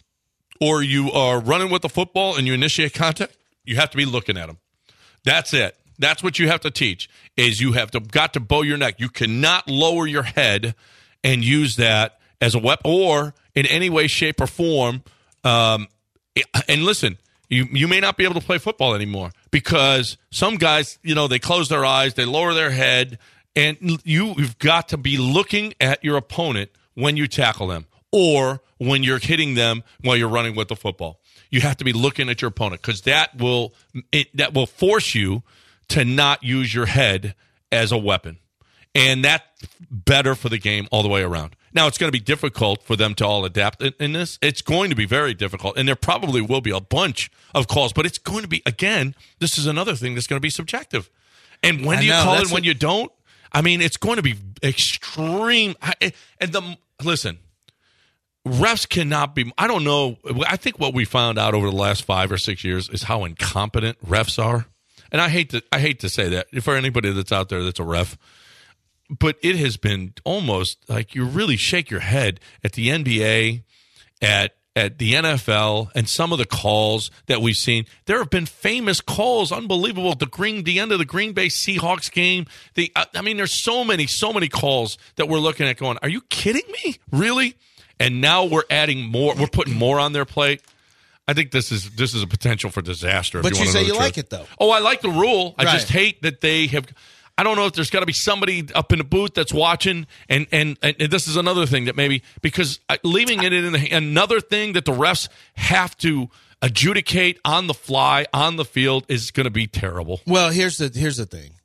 or you are running with the football and you initiate contact, you have to be looking at them. That's it. That's what you have to teach. Is you have to got to bow your neck. You cannot lower your head and use that as a weapon, or in any way, shape, or form. Um, and listen, you you may not be able to play football anymore because some guys, you know, they close their eyes, they lower their head. And you, you've got to be looking at your opponent when you tackle them or when you're hitting them while you're running with the football. You have to be looking at your opponent because that will it, that will force you to not use your head as a weapon. And that's better for the game all the way around. Now, it's going to be difficult for them to all adapt in, in this. It's going to be very difficult. And there probably will be a bunch of calls. But it's going to be, again, this is another thing that's going to be subjective. And when I do you know, call it that's when what- you don't? I mean, it's going to be extreme. And the listen, refs cannot be. I don't know. I think what we found out over the last five or six years is how incompetent refs are. And I hate to. I hate to say that for anybody that's out there that's a ref, but it has been almost like you really shake your head at the N B A, at at the N F L, and some of the calls that we've seen. There have been famous calls, unbelievable. The green, the end of the Green Bay Seahawks game. The, I mean, there's so many, so many calls that we're looking at going, are you kidding me? Really? And now we're adding more. We're putting more on their plate. I think this is this is a potential for disaster. If But you, you want to say know the you truth. like it, though. Oh, I like the rule. I Right. just hate that they have. I don't know if there's got to be somebody up in the booth that's watching, and, and, and this is another thing that maybe, because leaving it in the, another thing that the refs have to adjudicate on the fly, on the field, is going to be terrible. Well, here's the here's the thing.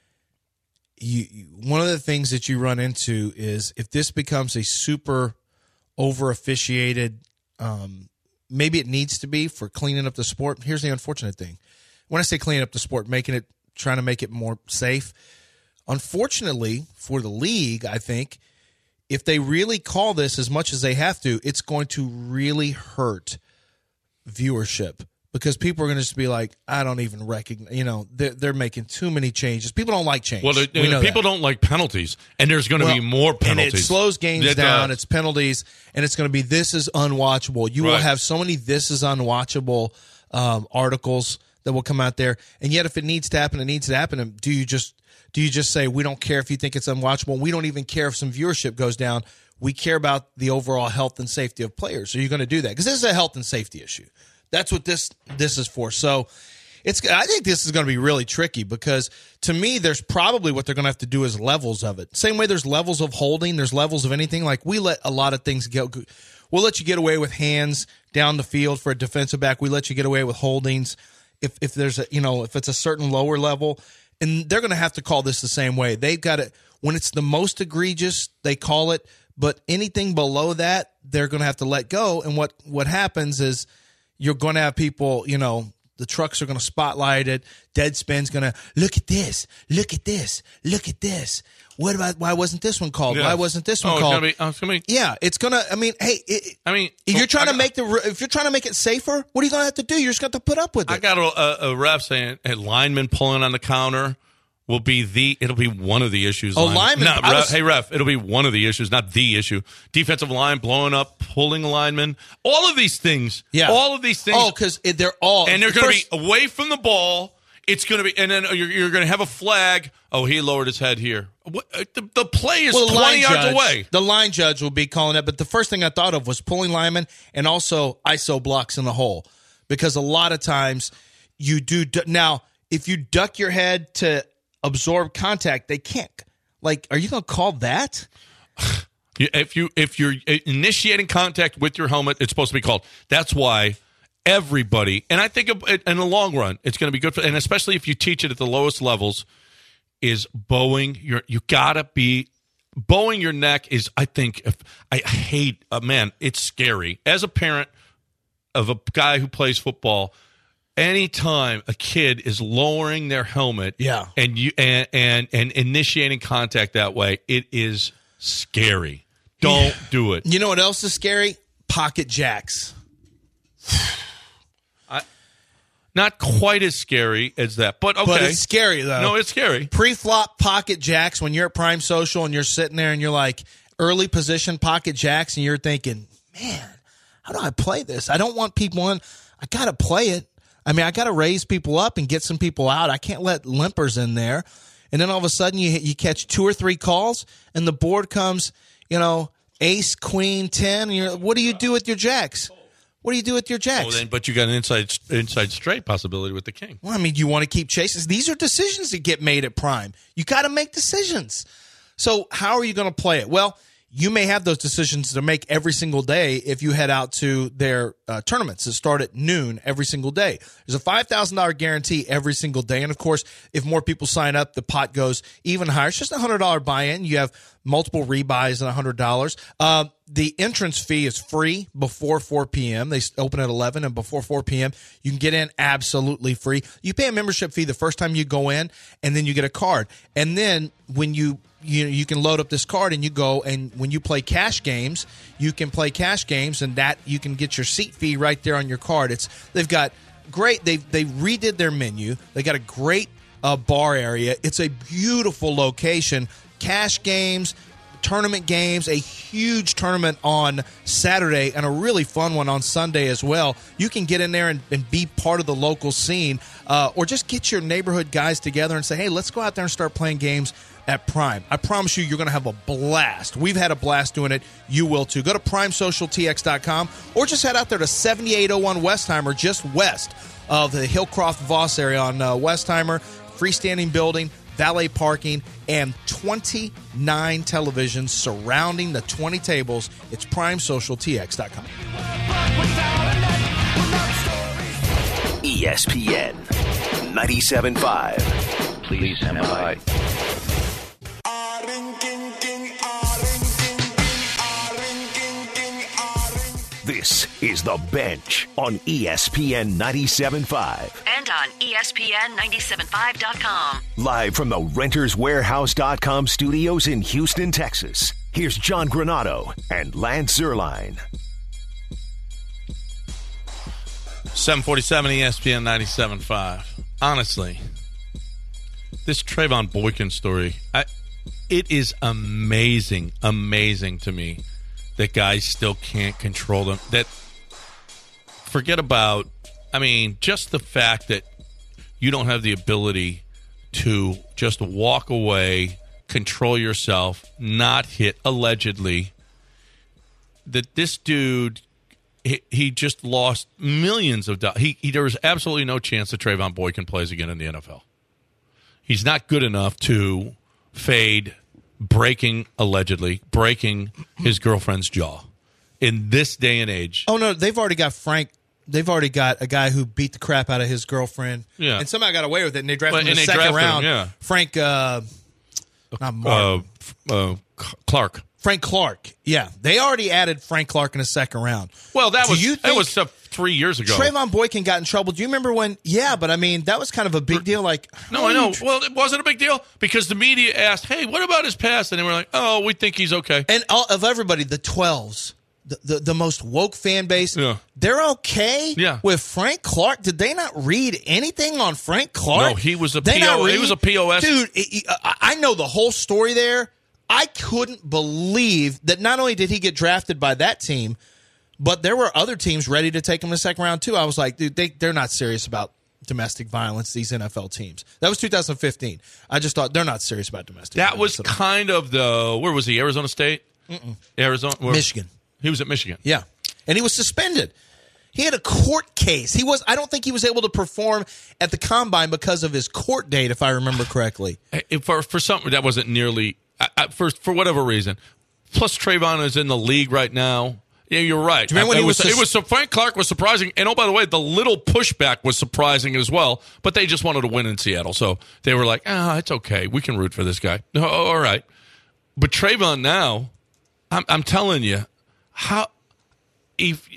You, you one of the things that you run into is if this becomes a super over officiated, um, maybe it needs to be for cleaning up the sport. Here's the unfortunate thing. When I say cleaning up the sport, making it, trying to make it more safe. Unfortunately for the league, I think if they really call this as much as they have to, it's going to really hurt viewership. Because people are going to just be like, I don't even recognize, you know, they're, they're making too many changes. People don't like change. Well, we know people that. don't like penalties, and there's going to well, be more penalties. And it slows games it down, does. It's penalties, and it's going to be this is unwatchable. You right. will have so many this is unwatchable um, articles that will come out there. And yet if it needs to happen, it needs to happen. And do you just do you just say, we don't care if you think it's unwatchable? We don't even care if some viewership goes down. We care about the overall health and safety of players. So you're going to do that because this is a health and safety issue. That's what this this is for. So it's. I think this is going to be really tricky because to me, there's probably what they're going to have to do is levels of it. Same way there's levels of holding, there's levels of anything. Like we let a lot of things go. We'll let you get away with hands down the field for a defensive back. We let you get away with holdings if if there's a you know if it's a certain lower level, and they're going to have to call this the same way. They've got it when it's the most egregious. They call it, but anything below that, they're going to have to let go. And what what happens is, you're going to have people, you know, the trucks are going to spotlight it. Deadspin's going to, look at this, look at this, look at this. What about, why wasn't this one called? Yeah. Why wasn't this one oh, called? It's gonna be, oh, it's gonna be. Yeah, it's going to, I mean, hey, it, I mean, if you're trying I, to make the, if you're trying to make it safer, what are you going to have to do? You're just going to have to put up with it. I got a, a, a ref saying a lineman pulling on the counter will be the, it'll be one of the issues. Oh, lineman. Not, I ref, was, hey, ref, it'll be one of the issues, not the issue. Defensive line blowing up, pulling linemen, all of these things. Yeah. All of these things. Oh, because they're all. And they're going to be away from the ball. It's going to be, and then you're, you're going to have a flag. Oh, he lowered his head here. What, the, the play is well, twenty yards judge, away. The line judge will be calling it, but the first thing I thought of was pulling linemen and also I S O blocks in the hole. Because a lot of times you do. Now, if you duck your head to absorb contact, they can't. Like, are you going to call that? If you if you're initiating contact with your helmet, it's supposed to be called. That's why everybody, and I think in the long run, it's going to be good for, and especially if you teach it at the lowest levels, is bowing your. You gotta be bowing your neck. Is I think if I hate uh, man, it's scary as a parent of a guy who plays football. Anytime a kid is lowering their helmet, yeah. and you and, and and initiating contact that way, it is scary. Don't yeah. do it. You know what else is scary? Pocket jacks. I, not quite as scary as that, but okay. But it's scary though. No, it's scary. Pre-flop pocket jacks when you're at Prime Social and you're sitting there and you're like early position pocket jacks and you're thinking, man, how do I play this? I don't want people in. I got to play it. I mean, I got to raise people up and get some people out. I can't let limpers in there. And then all of a sudden you you catch two or three calls and the board comes, you know, ace, queen, ten. And you're, what do you do with your jacks? What do you do with your jacks? Oh, then, but you got an inside inside straight possibility with the king. Well, I mean, you want to keep chasing. These are decisions that get made at Prime. You got to make decisions. So how are you going to play it? Well, you may have those decisions to make every single day if you head out to their uh, tournaments that start at noon every single day. There's a five thousand dollars guarantee every single day. And, of course, if more people sign up, the pot goes even higher. It's just a one hundred dollars buy-in. You have multiple rebuys at one hundred dollars. Uh, the entrance fee is free before four p.m. They open at eleven, and before four p.m. you can get in absolutely free. You pay a membership fee the first time you go in, and then you get a card. And then when you You you can load up this card and you go, and when you play cash games, you can play cash games, and that you can get your seat fee right there on your card. It's they've got great. They they redid their menu. They got a great uh, bar area. It's a beautiful location. Cash games, tournament games, a huge tournament on Saturday, and a really fun one on Sunday as well. You can get in there and, and be part of the local scene, uh, or just get your neighborhood guys together and say, hey, let's go out there and start playing games at Prime. I promise you, you're going to have a blast. We've had a blast doing it. You will too. Go to prime social t x dot com or just head out there to seventy-eight oh one Westheimer, just west of the Hillcroft Voss area on uh, Westheimer. Freestanding building, valet parking, and twenty-nine televisions surrounding the twenty tables. It's prime social t x dot com. E S P N ninety-seven point five. Please stand by. This is The Bench on E S P N ninety-seven point five. And on E S P N ninety-seven point five dot com. Live from the renters warehouse dot com studios in Houston, Texas. Here's John Granado and Lance Zierlein. seven forty-seven E S P N ninety-seven point five. Honestly, this Trayvon Boykin story, I, it is amazing, amazing to me that guys still can't control them. That forget about, I mean, just the fact that you don't have the ability to just walk away, control yourself, not hit, allegedly, that this dude, he, he just lost millions of dollars. He, he, there was absolutely no chance that Trayvon Boykin plays again in the N F L. He's not good enough to fade breaking, allegedly, breaking his girlfriend's jaw in this day and age. Oh, no, they've already got Frank. They've already got a guy who beat the crap out of his girlfriend. Yeah. And somehow got away with it, and they drafted Well, him in and the they second drafted him, round. yeah. Frank, uh, not Martin. Uh, uh, Clark. Frank Clark. Yeah. They already added Frank Clark in the second round. Well, that Do was you that think was uh, three years ago. Trayvon Boykin got in trouble. Do you remember when? Yeah, but I mean, that was kind of a big deal. Like, No, how I know. you tr- Well, it wasn't a big deal because the media asked, hey, what about his past? And they were like, oh, we think he's okay. And all, of everybody, the twelves, the, the, the most woke fan base, Yeah. they're okay Yeah. with Frank Clark. Did they not read anything on Frank Clark? No, he was a They P O- not he read- was a P O S. Dude, it- it- I I know the whole story there. I couldn't believe that not only did he get drafted by that team, but there were other teams ready to take him in the second round, too. I was like, dude, they, they're not serious about domestic violence, these N F L teams. That was two thousand fifteen. I just thought they're not serious about domestic That violence. was kind of the, where was he, Arizona State? Mm-mm. Arizona? Where? Michigan. He was at Michigan. Yeah. And he was suspended. He had a court case. He was. I don't think he was able to perform at the combine because of his court date, if I remember correctly. If For, for something that wasn't nearly, I, I, for, for whatever reason. Plus, Trayvon is in the league right now. Yeah, you're right. Do you remember when it he was was, sus- it was so Frank Clark was surprising, and oh, by the way, the little pushback was surprising as well. But they just wanted to win in Seattle, so they were like, "Ah, it's okay. We can root for this guy." Oh, all right. But Trayvon now, I'm, I'm telling you, how if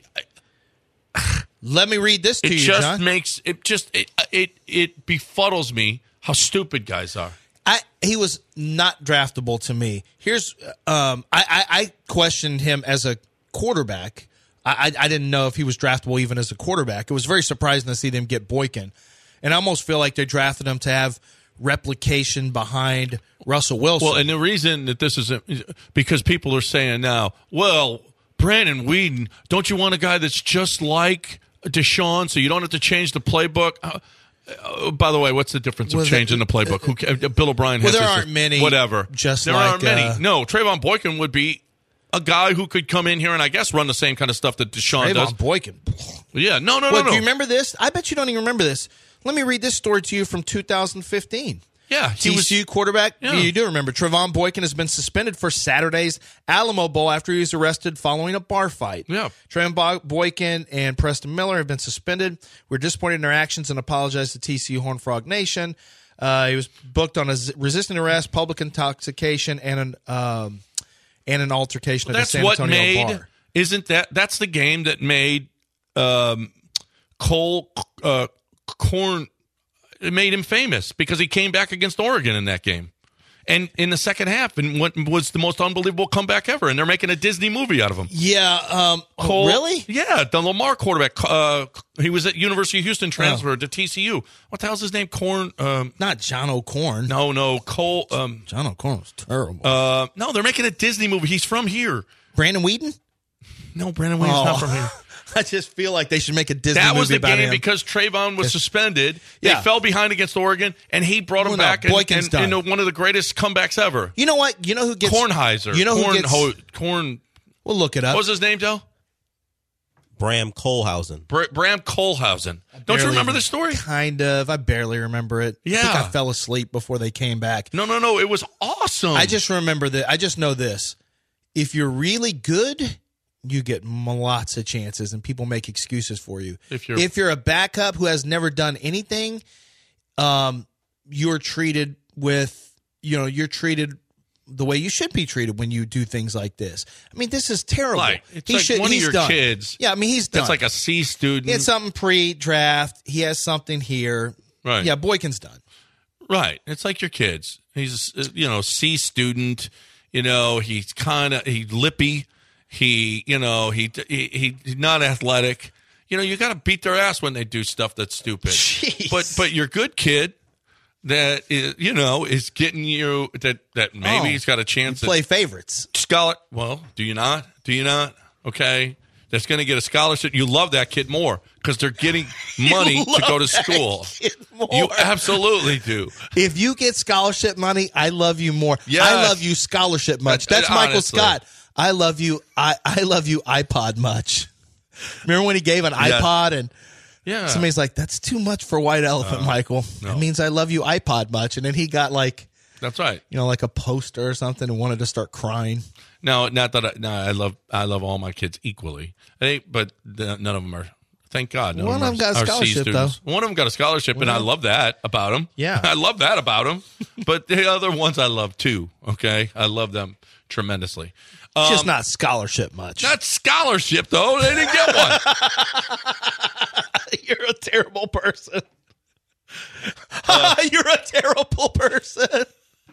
Let me read this to it you, just John. makes it just it, it it befuddles me how stupid guys are. I he was not draftable to me. Here's um I, I, I questioned him as a quarterback. I, I I didn't know if he was draftable even as a quarterback. It was very surprising to see them get Boykin. And I almost feel like they drafted him to have replication behind Russell Wilson. Well, and the reason that this is because people are saying now, well, Brandon Weeden, don't you want a guy that's just like Deshaun so you don't have to change the playbook? Uh, uh, by the way, what's the difference Well, of changing the- the playbook? Who, ca- Bill O'Brien Well, has there this- aren't many Whatever. just there like, aren't many. uh, No, Trayvon Boykin would be a guy who could come in here and I guess run the same kind of stuff that Deshaun does. Trayvon Boykin. Yeah, no, no, Well, no, no. do you remember this? I bet you don't even remember this. Let me read this story to you from two thousand fifteen. Yeah, he T was- C U quarterback. Yeah. You do remember Trayvon Boykin has been suspended for Saturday's Alamo Bowl after he was arrested following a bar fight. Yeah. Trayvon Bo- Boykin and Preston Miller have been suspended. We're disappointed in their actions and apologize to T C U Horned Frog Nation. Uh, he was booked on a z- resisting arrest, public intoxication, and an um, and an altercation at That's a San what Antonio made. bar. Isn't that that's the game that made um, Cole uh, Corn? It made him famous because he came back against Oregon in that game, and in the second half, and what was the most unbelievable comeback ever. And they're making a Disney movie out of him. Yeah. Um, Cole, really? Yeah, the Lamar quarterback. Uh, he was at University of Houston, transferred to T C U. What the hell's his name? Corn? Um, Not John O'Corn. no, no, Cole. Um, John O'Corn was terrible. uh, no, they're making a Disney movie. He's from here. Brandon Whedon? No, Brandon Williams Oh. not from here. I just feel like they should make a Disney That movie was the about game him. because Trayvon was suspended. They Yeah. fell behind against Oregon, and he brought him Well, no, back and, Boykin's and, done. into one of the greatest comebacks ever. You know what? You know who gets Kornheiser. You know Korn, who gets? Ho, Korn. We'll look it up. What was his name, Joe? Bram Kohlhausen. Br- Bram Kohlhausen. Don't you Barely remember even- this story? Kind of. I barely remember it. I think Yeah. I fell asleep before they came back. No, no, no. It was awesome. I just remember that. I just know this. If you're really good, you get m- lots of chances, and people make excuses for you. If you're- if you're a backup who has never done anything, um, you're treated with, you know, you're treated the way you should be treated when you do things like this. I mean, this is terrible. Like, it's He like should- one of he's your done. kids. Yeah, I mean, he's done. That's like a C student. He had something pre-draft. He has something here. Right. Yeah, Boykin's done. Right. It's like your kids. He's, uh, you know, C student. You know, he's kind of, he lippy. He, you know, he, he he's not athletic. You know, you got to beat their ass when they do stuff that's stupid. Jeez. But but your good kid that is, you know, is getting you that that maybe Oh, he's got a chance. Play at favorites. scholar. Well, do you not? Do you not? Okay. That's going to get a scholarship. You love that kid more because they're getting money to go to school. You absolutely do. If you get scholarship money, I love you more. Yes. I love you scholarship much. Uh, That's Michael honestly. Scott. I love you. I, I love you iPod much. Remember when he gave an Yeah. iPod and Yeah. somebody's like, that's too much for White Elephant, Michael. no. It means I love you iPod much. And then he got like, That's right. you know, like a poster or something and wanted to start crying. No, not that. I, no, I love I love all my kids equally. They, but the, none of them are. Thank God, none One of of them, them got a are, are C scholarship, students. One of them got a scholarship, and I love that about them. Yeah. I love that about them. But the other ones I love too. Okay, I love them tremendously. Um, Just not scholarship much. not scholarship though. They didn't get one. You're a terrible person. You're a terrible person.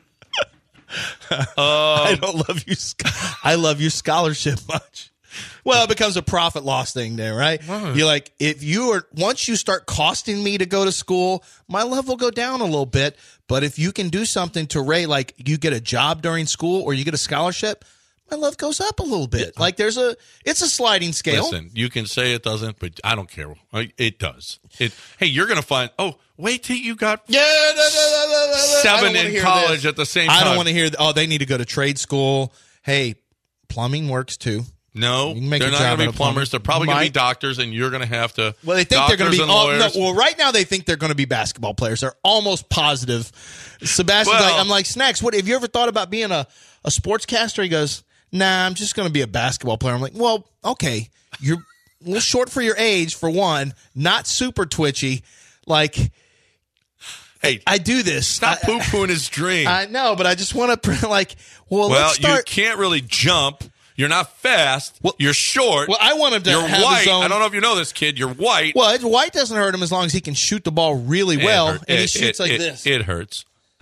I don't love you. sc- I love you scholarship much. Well, it becomes a profit loss thing there, right? You're like, if you are, once you start costing me to go to school, my love will go down a little bit. But if you can do something to Ray, like you get a job during school or you get a scholarship, my love goes up a little bit. Like there's a, it's a sliding scale. Listen, you can say it doesn't, but I don't care. I- It does. It. Hey, you're gonna find. Oh, wait till you got Yeah, no, no, no, no, no, no. I seven don't wanna in hear college this. at the same I time. don't want to hear. Oh, they need to go to trade school. Hey, plumbing works too. No, You can make they're a not job going to out be of plumbing. plumbers. They're probably going to be Might. doctors, and you're going to have to. Well, they think they're going to doctors be. and Oh, no, lawyers. well, right now they think they're going to be basketball players. They're almost positive. Sebastian's Well- like, I'm like, Snacks. What have you ever thought about being a a sportscaster? He goes, Nah, I'm just going to be a basketball player. I'm like, well, okay, you're a little short for your age, for one. Not super twitchy. Like, Hey, I do this. stop I- poo pooing his dream. I know, but I just want to like. Well, well, let's you start. can't really jump. You're not fast. Well- you're short. Well, I want him to You're have white. his own. I don't know if you know this, kid. You're white. Well, it, white doesn't hurt him as long as he can shoot the ball really It well, hurt- and he it- shoots it- like it- this. It hurts.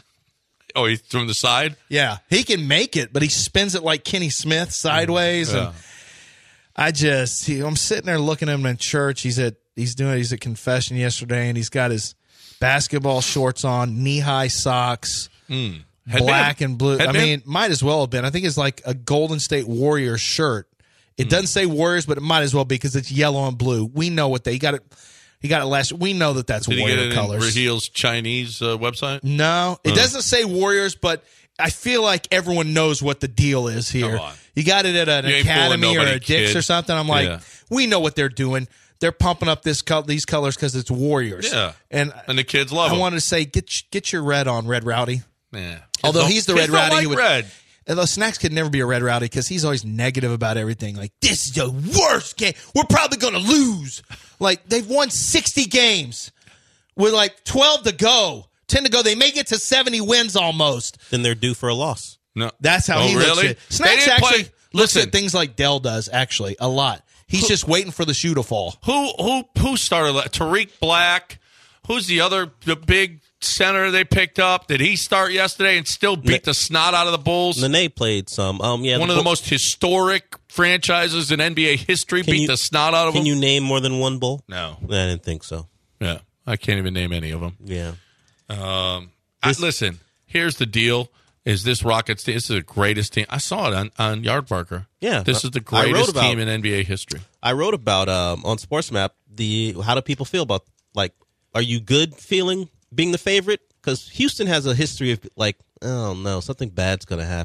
Oh, he's from the side. Yeah, he can make it, but he spins it like Kenny Smith sideways. Yeah. And I just, he, I'm sitting there looking at him in church. He's at, he's doing, he's at confession yesterday, and he's got his basketball shorts on, knee high socks, Headband? black and blue. I Headband? mean, might as well have been. I think it's like a Golden State Warriors shirt. It doesn't say Warriors, but it might as well be because it's yellow and blue. We know what they he got it. He got it last. We know that that's Did he Warrior get it colors. in Rahil's Chinese uh, website? No, it doesn't say Warriors, but I feel like everyone knows what the deal is here. Come on. You got it at an You ain't fooling Academy or nobody, a Dick's kid. or something. I'm like, Yeah. we know what they're doing. They're pumping up this col- these colors because it's Warriors. Yeah. and And the kids love I him. wanted to say, get get your red on, Red Rowdy. Yeah. Although Kids he's the don't- Red kids don't Rowdy, he like would- red. Although Snacks could never be a Red Rowdy because he's always negative about everything. Like, this is the worst game. We're probably going to lose. Like, they've won sixty games with like twelve to go, ten to go. They may get to seventy wins almost. Then they're due for a loss. No, That's how oh, he looks really? at it. They Snacks didn't actually play- looks Listen, at things like Dell does, actually, a lot. He's just waiting for the shoe to fall. who who who started that? Tariq Black? Who's the other the big center they picked up? Did he start yesterday and still beat the snot out of the Bulls? Nene played some. Um, yeah, One of the Bull- most historic franchises in N B A history Can beat you- the snot out of Can them. you name more than one Bull? No. I didn't think so. Yeah, I can't even name any of them. Yeah. Um, I, listen, here's the deal: is this Rockets team? This is the greatest team. I saw it on on Yardbarker. Yeah, this is the I wrote greatest about- team in N B A history. I wrote about um, on SportsMap the how do people feel about, like, are you good feeling being the favorite? Because Houston has a history of like, oh no, something bad's going to happen.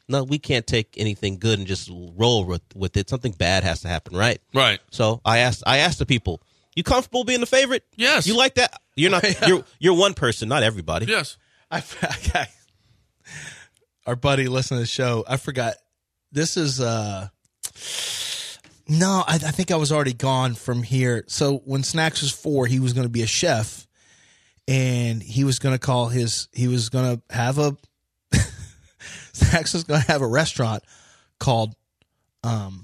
no, we can't take anything good and just roll with, with it. Something bad has to happen, right? Right. So I asked I asked the people, you comfortable being the favorite? Yes. You like that? You're not. Yeah. You're you're one person, not everybody. Yes. I, I, our buddy listening to the show, I forgot. This is, uh, no, I, I think I was already gone from here. So when Snacks was four, he was going to be a chef, and he was going to call his, he was going to have a, Snacks was going to have a restaurant called um,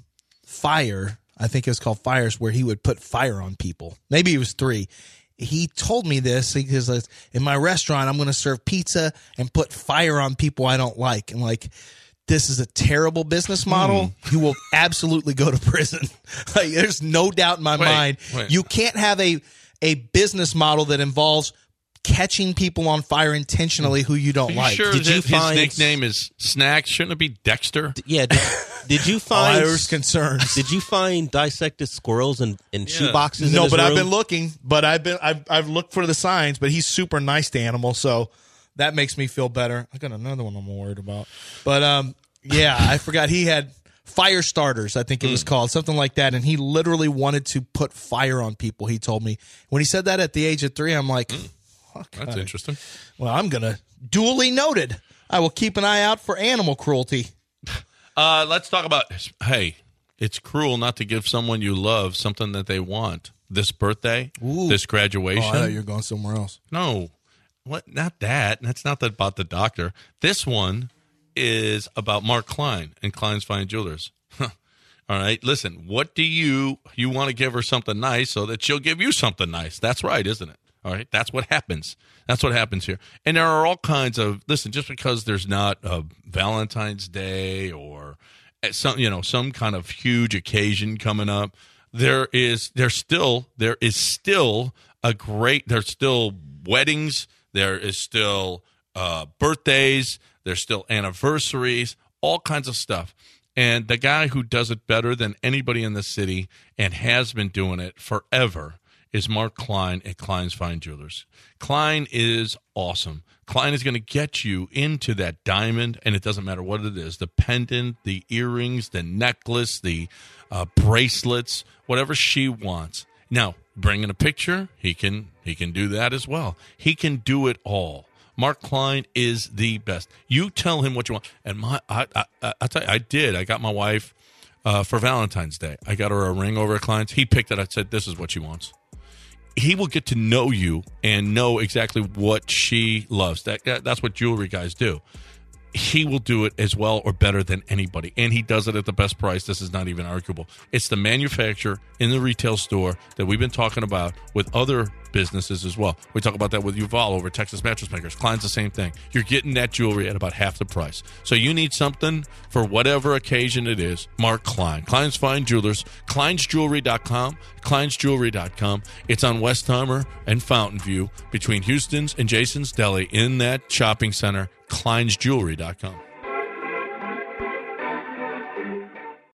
Fire. I think it was called Fires, where he would put fire on people. Maybe he was three. He told me this because in my restaurant, I'm going to serve pizza and put fire on people I don't like. I'm like, this is a terrible business model. Hmm. You will absolutely go to prison. Like, there's no doubt in my wait, mind. Wait. You can't have a a business model that involves catching people on fire intentionally who you don't Are you like. sure Did that you his find- nickname is Snacks? Shouldn't it be Dexter? Yeah. Did, did you Oh, find? I was concerned. Did you find dissected squirrels and and Yeah. shoe boxes? No, in his but I've room? been looking. But I've been I've I've looked for the signs. But he's super nice to animals, so that makes me feel better. I got another one I'm worried about. But um, yeah, I forgot he had fire starters. I think it was called something like that. And he literally wanted to put fire on people. He told me when he said that at the age of three. I'm like, That's okay. interesting. Well, I'm gonna duly noted. I will keep an eye out for animal cruelty. Uh, let's talk about, hey, it's cruel not to give someone you love something that they want. This birthday, Ooh. this Oh, graduation. I thought you were going somewhere else. No, what? Not that. That's not about the doctor. This one is about Mark Klein and Klein's Fine Jewelers. All right, listen. What do you you want to give her something nice so that she'll give you something nice? That's right, isn't it? All right, that's what happens. That's what happens here. And there are all kinds of listen. Just because there's not a Valentine's Day or some you know some kind of huge occasion coming up, there is there's still there is still a great. There's still weddings. There is still uh, birthdays. There's still anniversaries. All kinds of stuff. And the guy who does it better than anybody in the city and has been doing it forever is Mark Klein at Klein's Fine Jewelers. Klein is awesome. Klein is going to get you into that diamond, and it doesn't matter what it is, the pendant, the earrings, the necklace, the uh, bracelets, whatever she wants. Now, bring in a picture, he can he can do that as well. He can do it all. Mark Klein is the best. You tell him what you want. And my, I, I, I, I tell you, I did. I got my wife uh, for Valentine's Day. I got her a ring over at Klein's. He picked it. I said, this is what she wants. He will get to know you and know exactly what she loves. That, that That's what jewelry guys do. He will do it as well or better than anybody. And he does it at the best price. This is not even arguable. It's the manufacturer in the retail store that we've been talking about with other businesses as well. We talk about that with Uval over Texas Mattress Makers. Klein's the same thing. You're getting that jewelry at about half the price. So you need something for whatever occasion it is. Mark Klein. Klein's Fine Jewelers. Kleins Jewelry dot com. Kleins Jewelry dot com. It's on Westheimer and Fountain View between Houston's and Jason's Deli in that shopping center. Kleins Jewelry dot com.